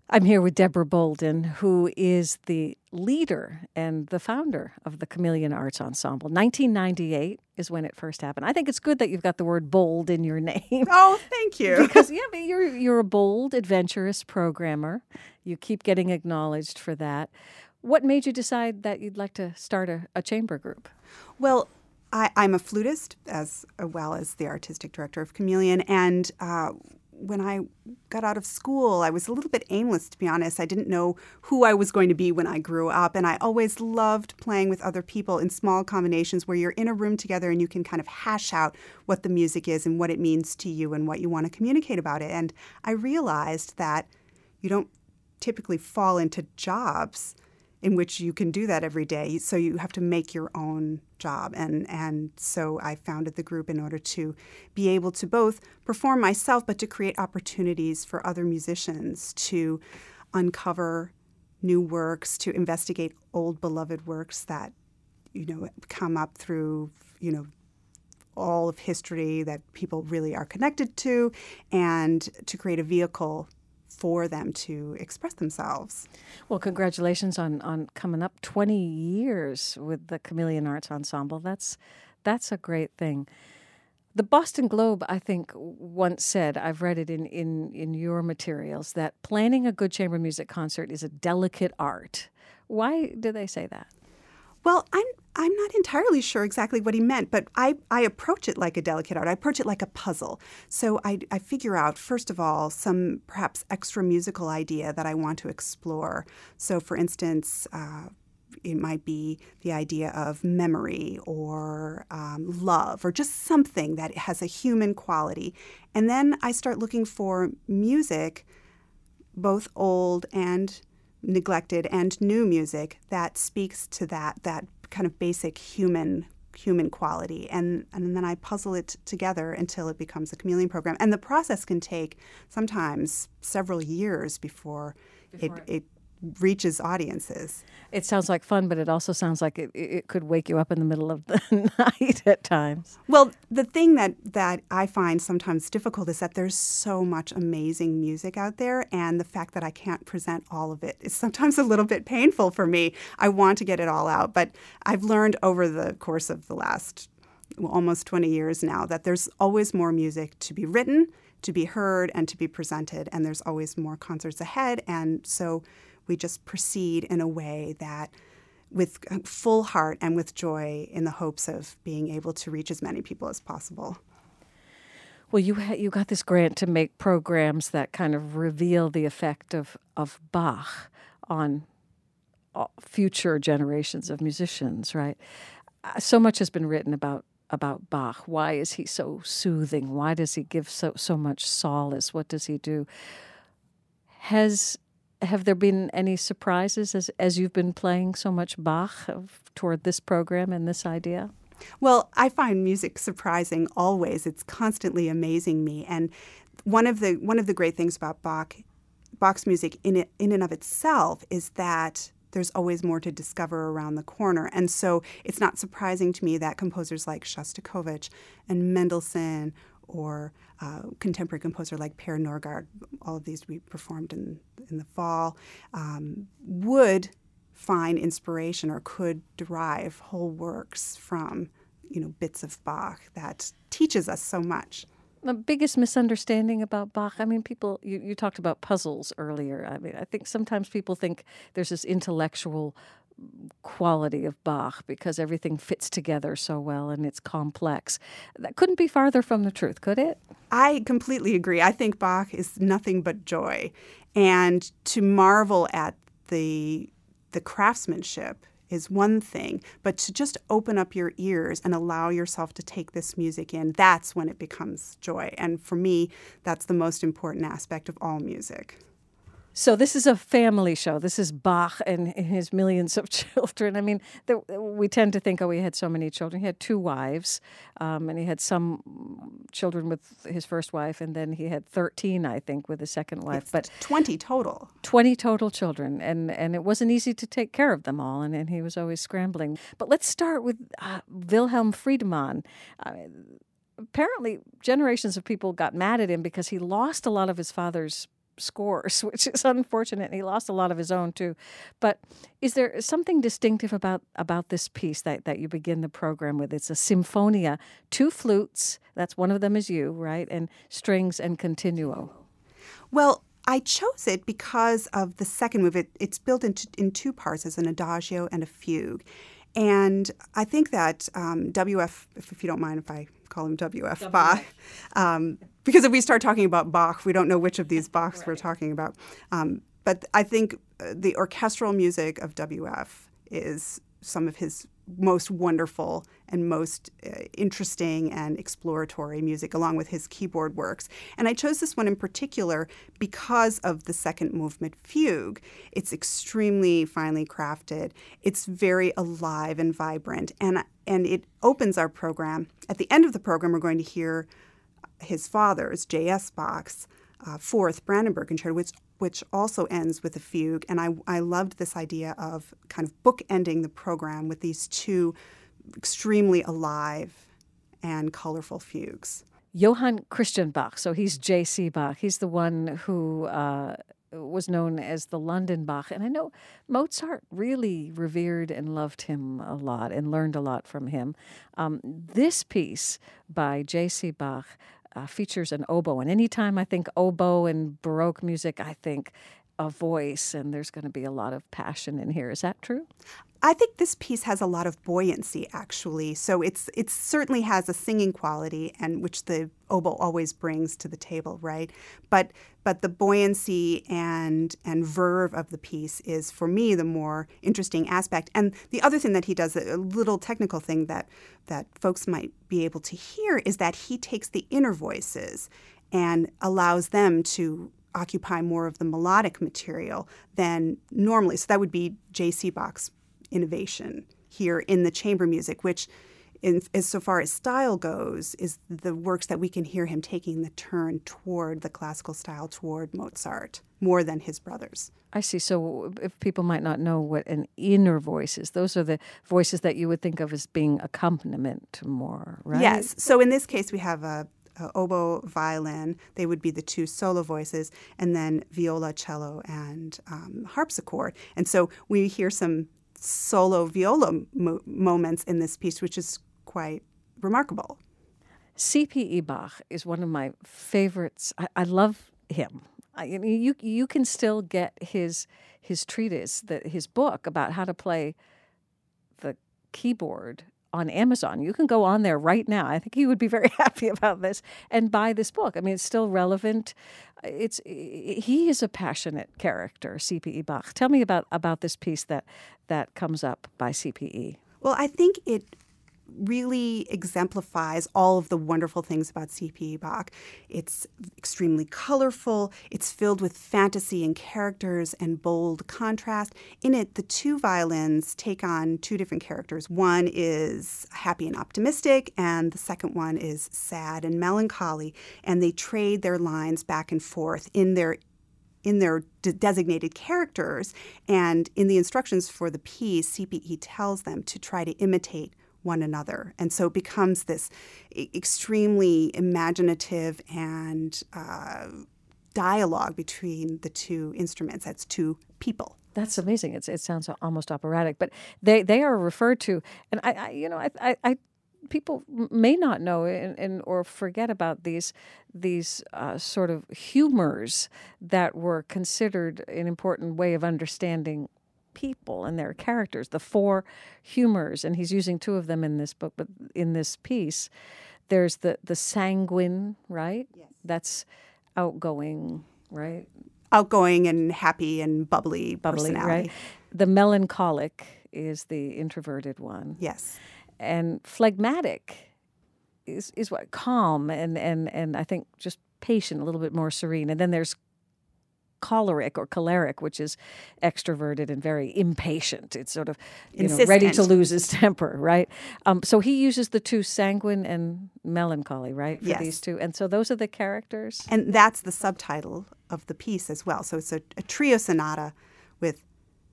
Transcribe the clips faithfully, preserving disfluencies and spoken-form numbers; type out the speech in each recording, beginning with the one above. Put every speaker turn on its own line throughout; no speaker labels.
I'm here with Deborah Bolden, who is the leader and the founder of the Chameleon Arts Ensemble. nineteen ninety-eight is when it first happened. I think it's good that you've got the word bold in your name.
Oh, thank you.
Because, yeah, but you're, you're a bold, adventurous programmer. You keep getting acknowledged for that. What made you decide that you'd like to start a, a chamber group?
Well, I, I'm a flutist as well as the artistic director of Chameleon, and uh, when I got out of school, I was a little bit aimless, to be honest. I didn't know who I was going to be when I grew up, and I always loved playing with other people in small combinations where you're in a room together and you can kind of hash out what the music is and what it means to you and what you want to communicate about it. And I realized that you don't typically fall into jobs in which you can do that every day. So you have to make your own job. And, and so I founded the group in order to be able to both perform myself, but to create opportunities for other musicians to uncover new works, to investigate old beloved works that, you know, come up through, you know, all of history that people really are connected to, and to create a vehicle for them to express themselves.
Well, congratulations on, on coming up twenty years with the Chameleon Arts Ensemble. That's that's a great thing. The Boston Globe, I think, once said, I've read it in, in, in your materials, that planning a good chamber music concert is a delicate art. Why do they say that?
Well, I'm I'm not entirely sure exactly what he meant, but I, I approach it like a delicate art. I approach it like a puzzle. So I, I figure out, first of all, some perhaps extra musical idea that I want to explore. So, for instance, uh, it might be the idea of memory or um, love or just something that has a human quality. And then I start looking for music, both old and neglected and new music, that speaks to that that kind of basic human human quality, and and then I puzzle it together until it becomes a Chameleon program. And the process can take sometimes several years before, before it, it reaches audiences.
It sounds like fun, but it also sounds like it, it could wake you up in the middle of the night at times.
Well, the thing that, that I find sometimes difficult is that there's so much amazing music out there, and the fact that I can't present all of it is sometimes a little bit painful for me. I want to get it all out, but I've learned over the course of the last well, almost twenty years now that there's always more music to be written, to be heard, and to be presented, and there's always more concerts ahead, and so we just proceed in a way that with full heart and with joy in the hopes of being able to reach as many people as possible.
Well, you ha- you got this grant to make programs that kind of reveal the effect of, of Bach on future generations of musicians, right? Uh, so much has been written about about Bach. Why is he so soothing? Why does he give so, so much solace? What does he do? Has Have there been any surprises as, as you've been playing so much Bach of, toward this program and this idea?
Well, I find music surprising always. It's constantly amazing me. And one of the one of the great things about Bach, Bach's music in it, in and of itself is that there's always more to discover around the corner. And so it's not surprising to me that composers like Shostakovich and Mendelssohn or uh, contemporary composer like Per Norgard, all of these we performed in in the fall, um, would find inspiration or could derive whole works from, you know, bits of Bach that teaches us so much.
The biggest misunderstanding about Bach, I mean, people, you, you talked about puzzles earlier. I mean, I think sometimes people think there's this intellectual quality of Bach because everything fits together so well and it's complex. That couldn't be farther from the truth, could it?
I completely agree. I think Bach is nothing but joy. And to marvel at the the craftsmanship is one thing, but to just open up your ears and allow yourself to take this music in, that's when it becomes joy. And for me, that's the most important aspect of all music.
So this is a family show. This is Bach and his millions of children. I mean, the, we tend to think, oh, he had so many children. He had two wives, um, and he had some children with his first wife, and then he had thirteen, I think, with his second wife.
It's
but
twenty total.
twenty total children, and, and it wasn't easy to take care of them all, and, and he was always scrambling. But let's start with uh, Wilhelm Friedemann. Uh, apparently, generations of people got mad at him because he lost a lot of his father's scores, which is unfortunate. He lost a lot of his own too. But is there something distinctive about, about this piece that, that you begin the program with? It's a sinfonia, two flutes, that's one of them is you, right? And strings and continuo.
Well, I chose it because of the second move. It, it's built into, in two parts as an adagio and a fugue. And I think that um, W F, if, if you don't mind if I call him W F, W F. Bach, um, because if we start talking about Bach, we don't know which of these Bachs right. we're talking about. Um, but I think the orchestral music of W F is some of his most wonderful and most uh, interesting and exploratory music, along with his keyboard works. And I chose this one in particular because of the second movement fugue. It's extremely finely crafted. It's very alive and vibrant. And, and it opens our program. At the end of the program, we're going to hear his father's, J S. Bach's, uh, fourth Brandenburg Concerto, which which also ends with a fugue. And I, I loved this idea of kind of bookending the program with these two extremely alive and colorful fugues.
Johann Christian Bach, so he's J C. Bach. He's the one who uh, was known as the London Bach. And I know Mozart really revered and loved him a lot and learned a lot from him. Um, this piece by J C. Bach Uh, features an oboe. And anytime I think oboe and Baroque music, I think a voice, and there's going to be a lot of passion in here. Is that true?
I think this piece has a lot of buoyancy, actually. So it's it certainly has a singing quality, and which the oboe always brings to the table, right? But but the buoyancy and and verve of the piece is, for me, the more interesting aspect. And the other thing that he does, a little technical thing that that folks might be able to hear, is that he takes the inner voices and allows them to occupy more of the melodic material than normally. So that would be J C. Bach's innovation here in the chamber music, which, in, as so far as style goes, is the works that we can hear him taking the turn toward the classical style, toward Mozart, more than his brothers.
I see. So if people might not know what an inner voice is, those are the voices that you would think of as being accompaniment more, right?
Yes. So in this case, we have a Uh, oboe, violin, they would be the two solo voices, and then viola, cello, and um, harpsichord. And so we hear some solo viola mo- moments in this piece, which is quite remarkable.
C P E. Bach is one of my favorites. I, I love him. I, you you can still get his his treatise, the, his book about how to play the keyboard on Amazon. You can go on there right now. I think he would be very happy about this, and buy this book. I mean, it's still relevant. It's he is a passionate character, C P E. Bach. Tell me about, about this piece that that comes up by C P E.
Well, I think it really exemplifies all of the wonderful things about C P E. Bach. It's extremely colorful. It's filled with fantasy and characters and bold contrast. In it, the two violins take on two different characters. One is happy and optimistic, and the second one is sad and melancholy. And they trade their lines back and forth in their in their de- designated characters. And in the instructions for the piece, C P E tells them to try to imitate one another. And so it becomes this extremely imaginative and uh, dialogue between the two instruments. That's two people.
That's amazing. It's, it sounds almost operatic, but they, they are referred to, and I, I you know, I, I, I people may not know and, and or forget about these these uh, sort of humors that were considered an important way of understanding people and their characters, the four humors, and he's using two of them in this book, but in this piece, there's the, the sanguine, right?
Yes.
That's outgoing, right?
Outgoing and happy and bubbly,
Bubbly,
personality.
right? The melancholic is the introverted one.
Yes.
And phlegmatic is is what? Calm and, and, and I think just patient, a little bit more serene. And then there's choleric or choleric, which is extroverted and very impatient. It's sort of you know, ready to lose his temper, right? Um, so he uses the two, sanguine and melancholy, right, for
yes.
these two. And so those are the characters.
And that's the subtitle of the piece as well. So it's a, a trio sonata with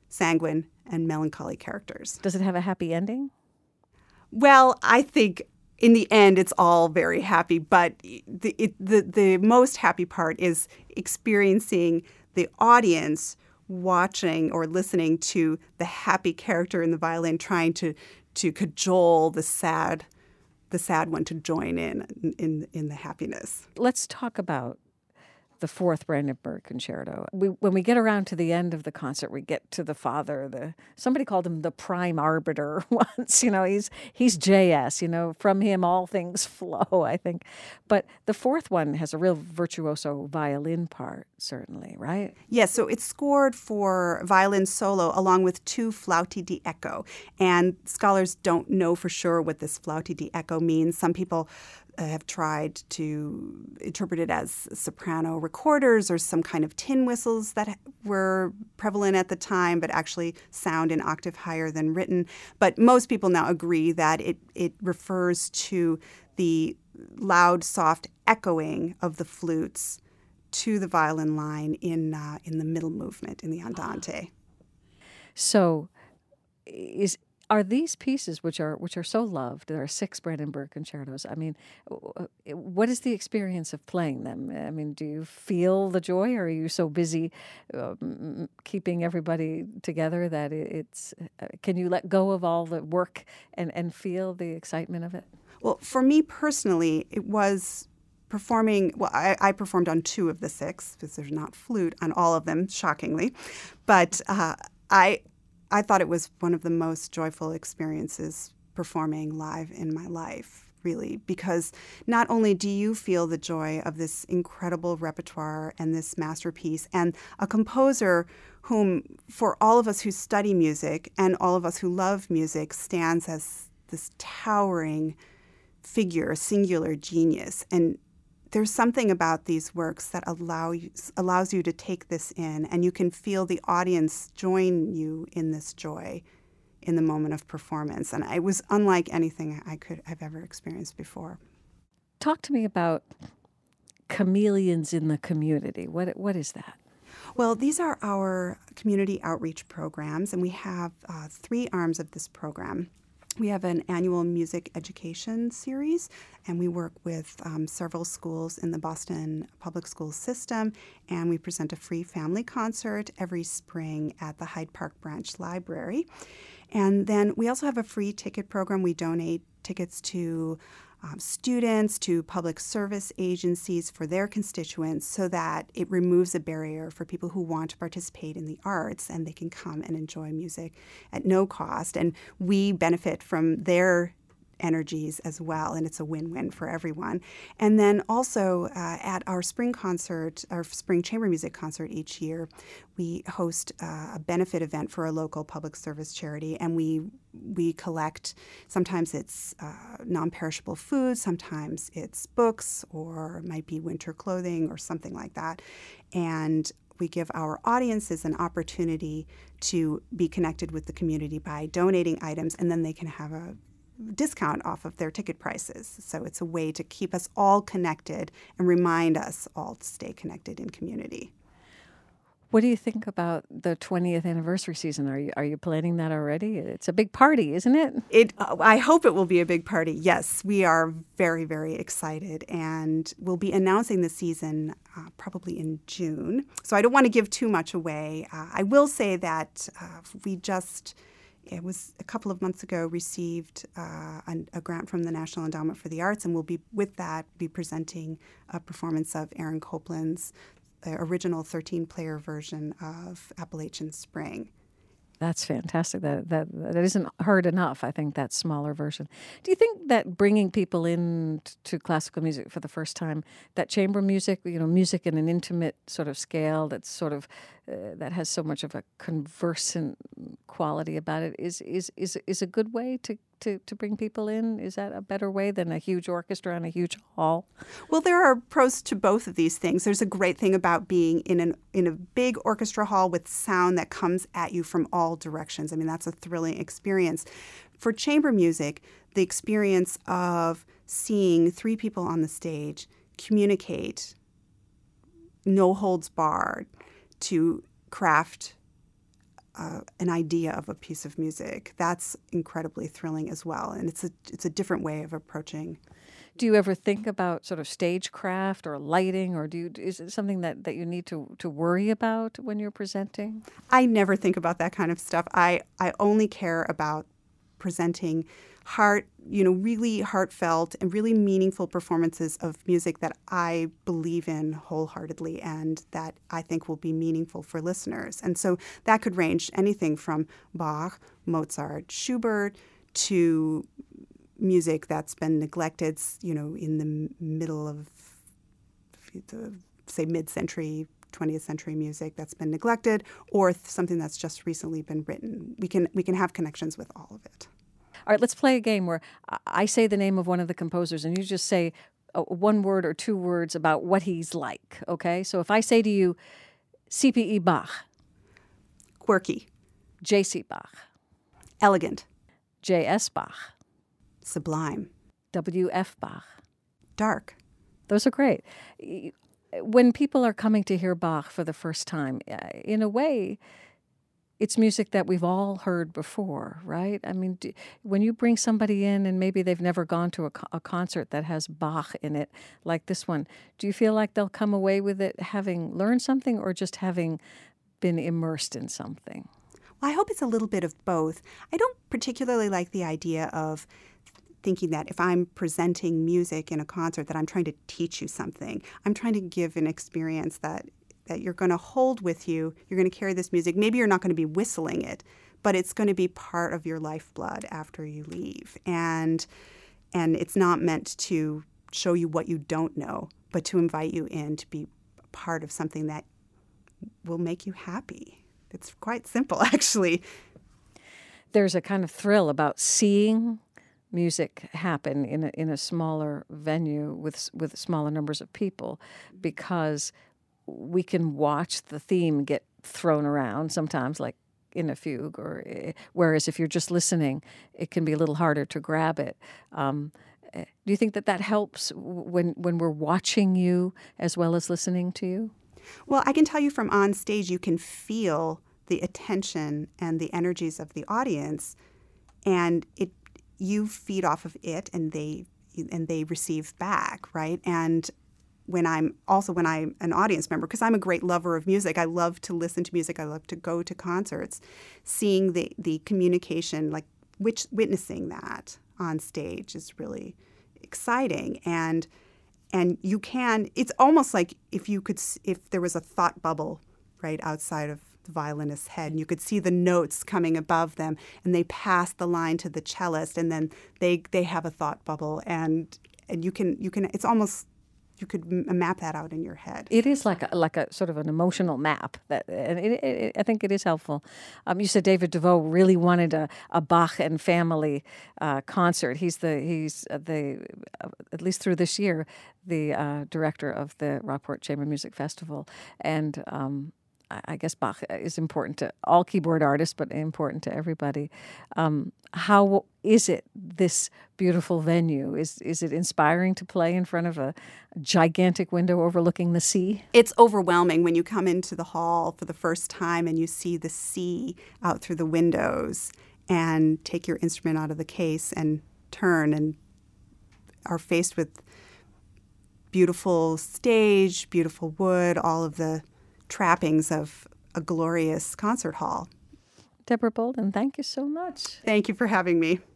sanguine and melancholy characters.
Does it have a happy ending?
Well, I think in the end, it's all very happy. But the, it, the the most happy part is experiencing the audience watching or listening to the happy character in the violin trying to to cajole the sad the sad one to join in in in the happiness.
Let's talk about the fourth Brandenburg Concerto. We, when we get around to the end of the concert, we get to the father. The somebody called him the prime arbiter once. You know, he's he's J S. You know, from him all things flow, I think. But the fourth one has a real virtuoso violin part, certainly, right?
Yes, so it's scored for violin solo along with two flauti di eco. And scholars don't know for sure what this flauti di eco means. Some people have tried to interpret it as soprano recorders or some kind of tin whistles that were prevalent at the time but actually sound an octave higher than written. But most people now agree that it, it refers to the loud, soft echoing of the flutes to the violin line in uh, in the middle movement, in the Andante.
So is Are these pieces, which are which are so loved, there are six Brandenburg concertos, I mean, what is the experience of playing them? I mean, do you feel the joy, or are you so busy um, keeping everybody together that it's, uh, can you let go of all the work and, and feel the excitement of it?
Well, for me personally, it was performing, well, I, I performed on two of the six, because there's not flute on all of them, shockingly, but uh, I... I thought it was one of the most joyful experiences performing live in my life, really, because not only do you feel the joy of this incredible repertoire and this masterpiece, and a composer whom, for all of us who study music and all of us who love music, stands as this towering figure, a singular genius. And there's something about these works that allow you, allows you to take this in, and you can feel the audience join you in this joy in the moment of performance. And it was unlike anything I could have ever experienced before.
Talk to me about Chameleons in the Community. What what is that?
Well, these are our community outreach programs, and we have uh, three arms of this program. We have an annual music education series, and we work with um, several schools in the Boston public school system, and we present a free family concert every spring at the Hyde Park Branch Library. And then we also have a free ticket program. We donate tickets to um, students, to public service agencies for their constituents, so that it removes a barrier for people who want to participate in the arts, and they can come and enjoy music at no cost. And we benefit from their energies as well, and it's a win-win for everyone. And then also uh, at our spring concert, our spring chamber music concert each year, we host uh, a benefit event for a local public service charity, and we we collect, sometimes it's uh, non-perishable food, sometimes it's books, or it might be winter clothing or something like that. And we give our audiences an opportunity to be connected with the community by donating items, and then they can have a discount off of their ticket prices. So it's a way to keep us all connected and remind us all to stay connected in community.
What do you think about the twentieth anniversary season? Are you are you planning that already? It's a big party, isn't it?
It. Uh, I hope it will be a big party. Yes, we are very, very excited, and we'll be announcing the season uh, probably in June. So I don't want to give too much away. Uh, I will say that uh, we just, it was a couple of months ago, received uh, a, a grant from the National Endowment for the Arts, and we'll be, with that, be presenting a performance of Aaron Copland's the original thirteen-player version of Appalachian Spring.
That's fantastic. That, that that isn't heard enough, I think, that smaller version. Do you think that bringing people in to classical music for the first time, that chamber music, you know, music in an intimate sort of scale that's sort of, uh, that has so much of a conversant quality about it, is is is, is a good way to, to, to bring people in? Is that a better way than a huge orchestra and a huge hall?
Well, there are pros to both of these things. There's a great thing about being in an in a big orchestra hall with sound that comes at you from all directions. I mean, that's a thrilling experience. For chamber music, the experience of seeing three people on the stage communicate, no holds barred, to craft uh, an idea of a piece of music. That's incredibly thrilling as well, and it's a it's a different way of approaching.
Do you ever think about sort of stagecraft or lighting, or do you, is it something that, that you need to, to worry about when you're presenting?
I never think about that kind of stuff. I, I only care about presenting heart, you know, really heartfelt and really meaningful performances of music that I believe in wholeheartedly and that I think will be meaningful for listeners. And so that could range anything from Bach, Mozart, Schubert, to music that's been neglected, you know, in the middle of the, say, mid-century, twentieth century music that's been neglected, or something that's just recently been written. We can we can have connections with all of it.
All right, let's play a game where I say the name of one of the composers, and you just say one word or two words about what he's like, okay? So if I say to you, C P E Bach.
Quirky.
J C Bach.
Elegant.
J S Bach.
Sublime.
W F Bach.
Dark.
Those are great. When people are coming to hear Bach for the first time, in a way, it's music that we've all heard before, right? I mean, do, when you bring somebody in and maybe they've never gone to a, a concert that has Bach in it, like this one, do you feel like they'll come away with it having learned something or just having been immersed in something?
Well, I hope it's a little bit of both. I don't particularly like the idea of thinking that if I'm presenting music in a concert that I'm trying to teach you something. I'm trying to give an experience that, that you're going to hold with you. You're going to carry this music. Maybe you're not going to be whistling it, but it's going to be part of your lifeblood after you leave. And and it's not meant to show you what you don't know, but to invite you in to be part of something that will make you happy. It's quite simple, actually.
There's a kind of thrill about seeing music happen in a, in a smaller venue with with smaller numbers of people, because we can watch the theme get thrown around sometimes, like in a fugue, or whereas if you're just listening, it can be a little harder to grab it. Um, do you think that that helps when when we're watching you as well as listening to you?
Well, I can tell you from on stage, you can feel the attention and the energies of the audience, and it you feed off of it, and they and they receive back, right? And when I'm also when I'm an audience member, because I'm a great lover of music, I love to listen to music, I love to go to concerts, seeing the the communication, like which witnessing that on stage is really exciting. And and you can, it's almost like if you could, if there was a thought bubble right outside of the violinist's head, and you could see the notes coming above them, and they pass the line to the cellist, and then they they have a thought bubble, and and you can you can it's almost you could m- map that out in your head.
It is like a, like a sort of an emotional map, that, and it, it, I think it is helpful. Um, you said David DeVoe really wanted a, a Bach and family uh, concert. He's the he's the uh, at least through this year the uh, director of the Rockport Chamber Music Festival, and um, I guess Bach is important to all keyboard artists, but important to everybody. Um, how is it, this beautiful venue? Is is it inspiring to play in front of a gigantic window overlooking the sea?
It's overwhelming when you come into the hall for the first time and you see the sea out through the windows, and take your instrument out of the case and turn and are faced with beautiful stage, beautiful wood, all of the trappings of a glorious concert hall.
Deborah Bolden, thank you so much.
Thank you for having me.